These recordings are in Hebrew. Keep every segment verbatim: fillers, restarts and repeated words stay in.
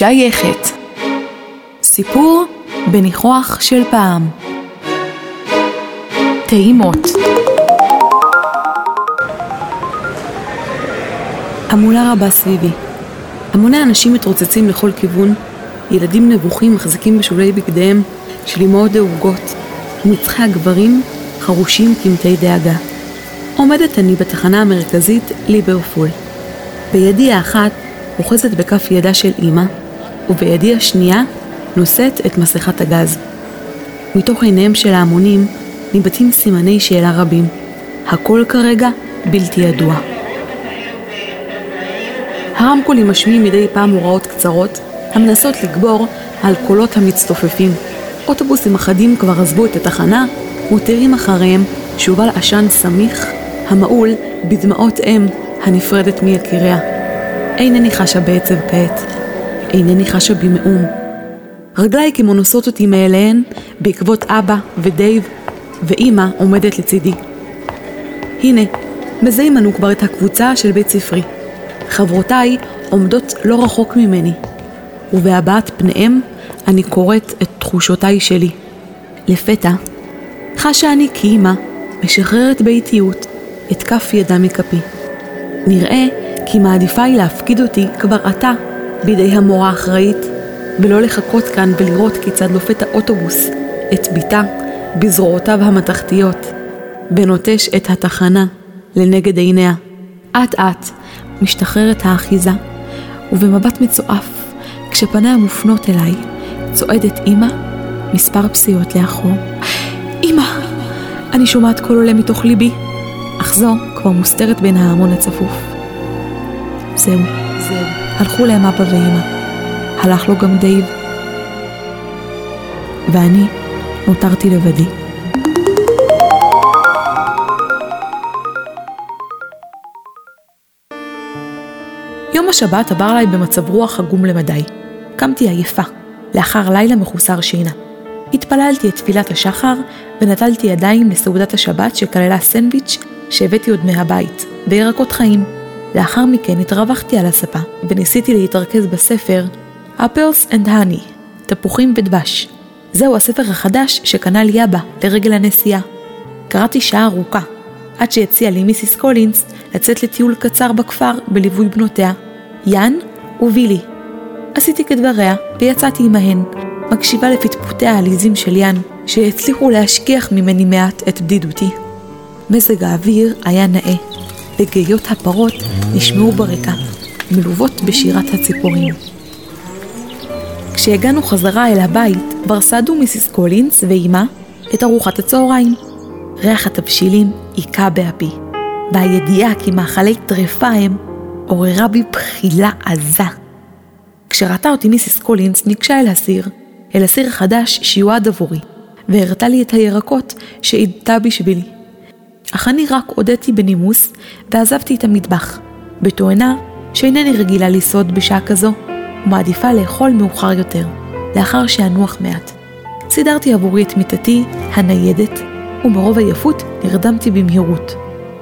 שייכת. סיפור בניחוח של פעם. טעימות. המולה רבה סביבי. המוני אנשים מתרוצצים לכל כיוון, ילדים נבוכים מחזיקים בשולי בגדיהם של אמהות דאוגות, ומצחי הגברים חרושים כמתי דאגה. עומדת אני בתחנה המרכזית ליברפול. בידי האחת אוחזת בכף ידה של אמא, ובידי השנייה נושאת את מסכת הגז. מתוך עיניהם של ההמונים ניבטים סימני שאלה רבים. הכל כרגע בלתי ידוע. הרמקולים משמיעים מדי פעם הוראות קצרות המנסות לגבור על קולות המצטופפים. אוטובוסים אחדים כבר עזבו את התחנה, מותירים אחריהם שובל עשן סמיך, המעול בדמעות אם הנפרדת מיקיריה. אינני חשה בעצב כעת, אינני חשה במאום. רגליי כמו נוסעות אותי מאליהן בעקבות אבא ודייב, ואמא עומדת לצידי. הנה, מזהים אנו כבר את הקבוצה של בית ספרי. חברותיי עומדות לא רחוק ממני, ובהבעת פניהם אני קוראת את תחושותיי שלי. לפתע, חשה אני כאמא משחררת באיטיות את כף ידה מכפי. נראה כי מעדיפה היא להפקיד אותי כבר עתה בידי המורה האחראית, ולא לחכות כאן ולראות כיצד לופת האוטובוס את ביתה בזרועותיו המתחתיות, ונוטש את התחנה לנגד עיניה. עט עט משתחררת האחיזה, ובמבט מצועף, כשפניה מופנות אליי, צועדת אמא מספר פסיעות לאחור. אמא! אני שומעת קול עולה מתוך ליבי, אך זו כבר מוסתרת בין ההמון הצפוף. זהו, זהו. הלכו להם אבא ואמא. הלך לו גם דייב. ואני נותרתי לבדי. יום השבת עבר עליי במצב רוח עגום למדי. קמתי עייפה, לאחר לילה מחוסר שינה. התפללתי את תפילת השחר ונטלתי ידיים לסעודת השבת שכללה סנדוויץ' שהבאתי עוד מהבית, וירקות חיים. לאחר מכן התרווחתי על הספה וניסיתי להתרכז בספר Apples and Honey, תפוחים ודבש. זהו הספר החדש שקנה לי אבא לרגל הנסיעה. קראתי שעה ארוכה, עד שהציעה לי מיסיס קולינס לצאת לטיול קצר בכפר בליווי בנותיה, יאן ובילי. עשיתי כדבריה ויצאתי עמהן, מקשיבה לפטפוטיה העליזים של יאן, שהצליחו להשכיח ממני מעט את בדידותי. מזג האוויר היה נאה, וגאיות הפרות נשמעו ברקע, מלוות בשירת הציפורים. כשהגענו חזרה אל הבית, כבר סעדו מיסיס קולינס ואימא את ארוחת הצהריים. ריח התבשילים עיקה באפי, והידיעה כי מאכלי טרפה הם עוררה בי בחילה עזה. כשראתה אותי מיסיס קולינס ניגשה אל הסיר, אל הסיר החדש שיועד עבורי, והראתה לי את הירקות שעידתה בשבילי. אך אני רק הודיתי בנימוס ועזבתי את המטבח, בתואנה שאינני רגילה לסעוד בשעה כזו, ומעדיפה לאכול מאוחר יותר, לאחר שאנוח מעט. סידרתי עבורי את מיטתי הניידת, ומרוב עייפות נרדמתי במהירות.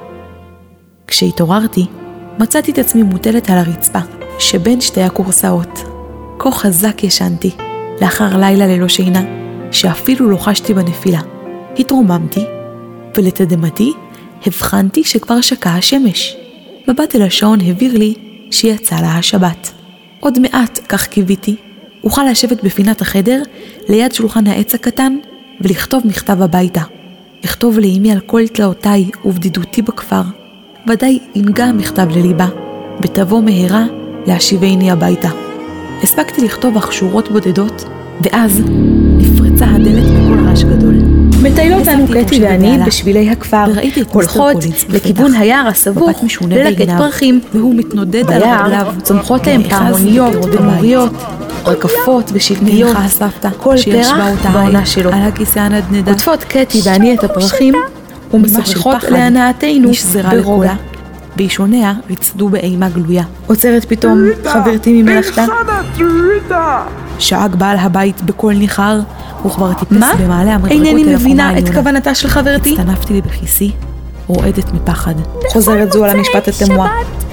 כשהתעוררתי, מצאתי את עצמי מוטלת על הרצפה, שבין שתי הקורסאות. כה חזק ישנתי, לאחר לילה ללא שינה, שאפילו לא חשתי בנפילה. התרוממתי, ולתדמתי הבחנתי שכבר שקעה השמש. מבט אל השעון הבהיר לי שיצא לה השבת. עוד מעט, כך קיוויתי, אוכל לשבת בפינת החדר, ליד שולחן העץ הקטן, ולכתוב מכתב הביתה. לכתוב לאמי על כל תלאותיי ובדידותי בכפר. ודאי ינגע המכתב לליבה, ותבוא מהרה להשיבני הביתה. הספקתי לכתוב אך שורות בודדות, ואז נפרצה הדלת בכל רעש גדול. מטיילות אנו קטי ואני בשבילי הכפר, הולכות לכיוון היער הסבוך ללקט פרחים, והוא מתנודד על רגליו. צומחות להם פעמוניות ומוריות, רקפות ושלטיות, כל פרח בעונה שלו. על הכיסא הנדנדה. עוטפות קטי ואני את הפרחים ומשוחחות להנאתנו ברוגע. בישוניה רצדו באימה גלויה. עוצרת פתאום חברתי ממלאכתה. שאג בעל הבית בקול ניחר, הוא כבר טיפס במעלה המדרגות. אינני מבינה את כוונתה של חברתי. הצטנפתי לי בכיסי, רועדת מפחד. חוזרת זו על המשפט התמוה.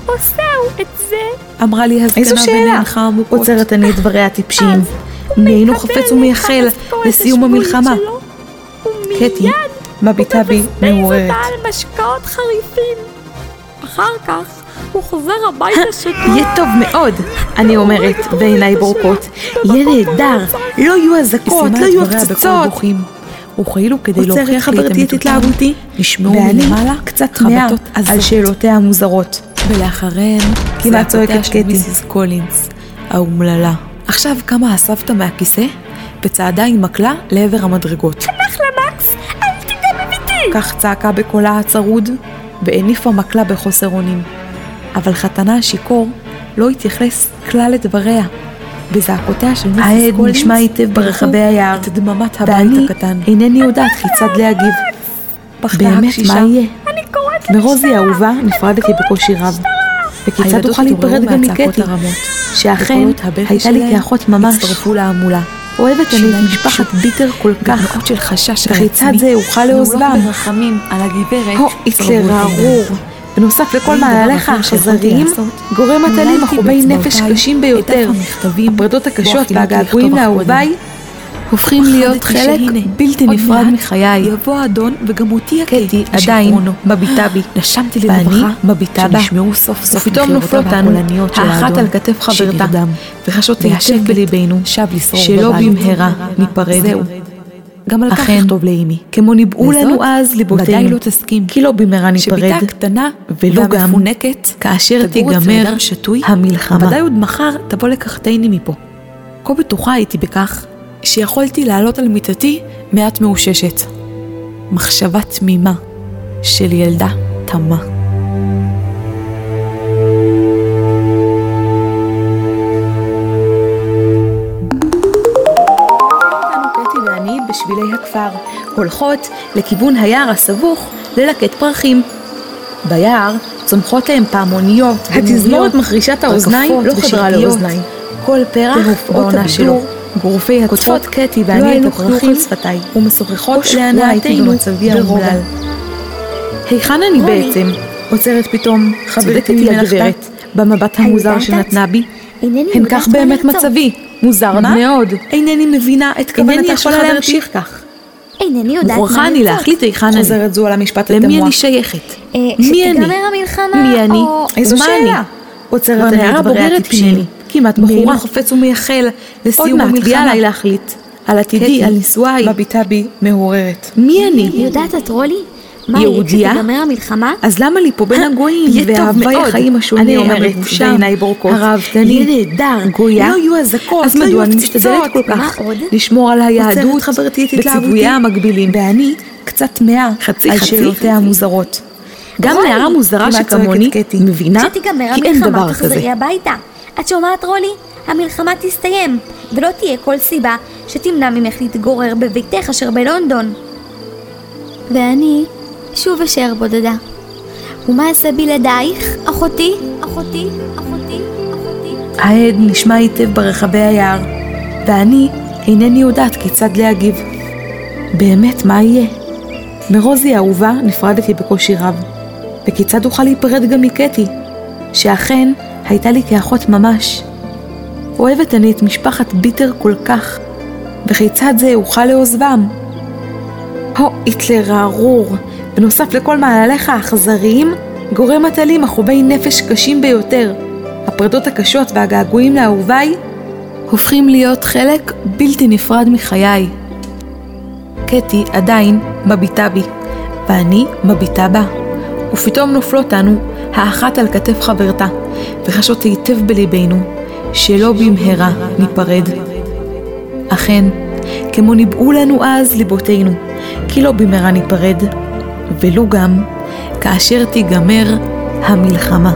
עושהו את זה? אמרה לי הזקנה בנענך עמוקות. עוצרת אני את דבריה הטיפשיים. מי היינו חפץ ומייחל לסיום המלחמה? קטי מביטה בי מעוררת. על משקאות חריפים. אחר כך הוא חוזר הביתה שטוב. יהיה טוב מאוד, אני אומרת, בעיניי בורקות. יהיה נהדר, לא יהיו הזקות, לא יהיו הפצצות. וכאילו כדי להוכיח לי את התלהבותי, נשמעו מלמעלה קצת מעט על שאלותיה המוזרות. ולאחריהן כמעט צועקת קטי. מיסיס קולינס, האומללה. עכשיו קמה הסבתא מהכיסא וצעדה עם מקלה לעבר המדרגות. תנח למקס, אל תיגע בביתי! כך צעקה בקולה הצרוד והניפה מקלה בחוסר אונים. אבל חתנה השיקור לא התייחס כלל לדבריה. בזעקותיה של מיסיס העד קולינס נשמע היטב ברחבי היער, את דממת הבית ואני הקטן. אינני יודעת כיצד להגיב. באמת מה יהיה? מרוזי האהובה נפרדתי בקושי רב, וכיצד אוכל להיפרד גם מקטי, שאכן הייתה לי כאחות ממש. הצטרפו להמולה. אוהבת אני את משפחת ביטר כל כך, של חשש וכיצד זה אוכל לעוזבם. ברחמים על הגברת. הו, היטלר הארור. בנוסף לכל מעליך האכזריים, גורם מטלים מחובי נפש קשים ביותר. הפרדות הקשות והגעגועים לאהוביי הופכים להיות חלק בלתי נפרד מחיי. יבוא האדון וגם אותי קטי עדיין מביטה בי, נשמתי ואני לרווחה מביטה בה, שנשמעו סוף סוף ופתאום נופלות אנו האחת על כתף חברתה, וחשות היטב בליבנו שלא במהרה ניפרד. גם על כך אכן, לכתוב לאמי. כמו ניבאו לנו אז ודאי ליבותינו, לא תסכים כי לא במהרה ניפרד, שביתה קטנה ולא גם והמפונקת כאשר תגור תיגמר אצל אדם שתוי, המלחמה. ודאי עוד מחר תבוא לקחתני מפה. כה בטוחה הייתי בכך שיכולתי לעלות על מיטתי מעט מאוששת. מחשבה תמימה של ילדה תמה. קטי ואני בשבילי הכפר, הולכות לכיוון היער הסבוך ללקט פרחים. ביער צומחות להם פעמוניות, התזמורת מחרישת האוזניים לא חדרה לאוזניים. כל פרח בעונה שלו. גורפי הצחוק קטי ואני את הפרחים שפתיי ומשוחחות להנאתנו במצבי האומלל. היכן אני בעצם? עוצרת פתאום חברתי הגברת במבט המוזר שנתנה בי. הן כך באמת מצבי, מוזר מאוד. אינני מבינה את כוונתה של חברתי כך. אינני יודעת מוכרחה אני להחליט היכן אני. חוזרת זו על המשפט התמוה. למי אני שייכת? מי אני? שתיגמר המלחמה מי אני? איזו שאלה? עוצרת אני את דבריה הטיפשיים. כמעט בחורה חופץ ומייחל לסיום המלחמה. עליי להחליט על עתידי, על נישואיי. מביטה בי מעוררת. מי אני? יודעת את רולי? מה יהודיה? יהיה כשתיגמר המלחמה? אז למה לי פה בין הגויים ואהבי החיים השונים המבושה בעיניי בורקות? הרהבתני, יהיה נהדר, גויה, לא יהיו הזקות, אז מדוע אני משתדלת כל כך לשמור על היהדות בציוויה המקבילים, ואני קצת טמאה על שאלותיה המוזרות. גם נערה מוזרה שכמוני מבינה כי אין דבר כזה. תחזרי הביתה. את שומעת רולי? המלחמה תסתיים, ולא תהיה כל סיבה שתמנע ממך להתגורר בביתך אשר בלונדון. ואני שוב אשר בודדה. ומה אעשה בלעדייך, אחותי? אחותי? אחותי? אחותי? העד נשמע היטב ברחבי היער, ואני אינני יודעת כיצד להגיב. באמת מה יהיה? מרוזי האהובה נפרדתי בקושי רב, וכיצד אוכל להיפרד גם מקטי, שאכן הייתה לי כאחות ממש. אוהבת אני את משפחת ביטר כל כך, וכיצד זה אוכל לעוזבם. הו, היטלר הארור, בנוסף לכל מעליך האכזריים, גורם מטלים מחובי נפש קשים ביותר. הפרדות הקשות והגעגועים לאהוביי הופכים להיות חלק בלתי נפרד מחיי. קטי עדיין מביטה בי, ואני מביטה בה, ופתאום נופלות אנו האחת על כתף חברתה, וחשות היטב בליבנו שלא במהרה ניפרד. אכן, כמו ניבאו לנו אז ליבותינו, כי לא במהרה ניפרד, ולו גם כאשר תיגמר המלחמה.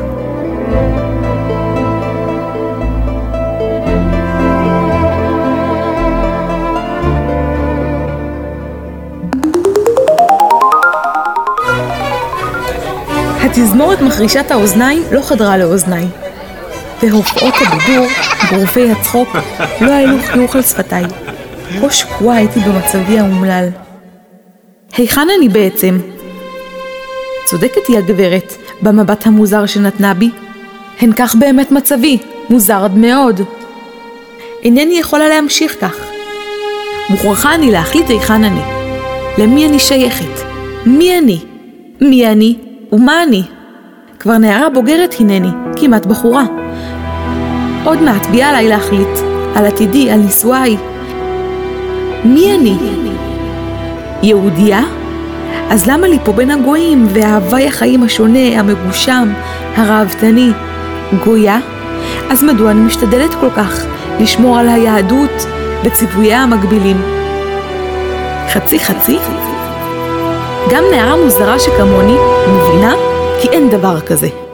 התזמורת מחרישת האוזניים לא חדרה לאוזניי, והופעות הבידור, גורפי הצחוק, לא העלו חיוך על שפתיי. כה שקועה הייתי במצבי האומלל. היכן אני בעצם? צודקת היא הגברת במבט המוזר שנתנה בי. הן כך באמת מצבי, מוזר עד מאוד. אינני יכולה להמשיך כך. מוכרחה אני להחליט היכן אני. למי אני שייכת? מי אני? מי אני ומה אני? כבר נערה בוגרת הנני, כמעט בחורה. עוד מעט ביה עליי להחליט, על עתידי, על נישואיי. מי אני? יהודייה? אז למה לי פה בין הגויים וההווי החיים השונה, המגושם, הרעבתני? גויה? אז מדוע אני משתדלת כל כך לשמור על היהדות בציוויה המקבילים? חצי חצי? גם נערה מוזרה שכמוני מבינה כי אין דבר כזה.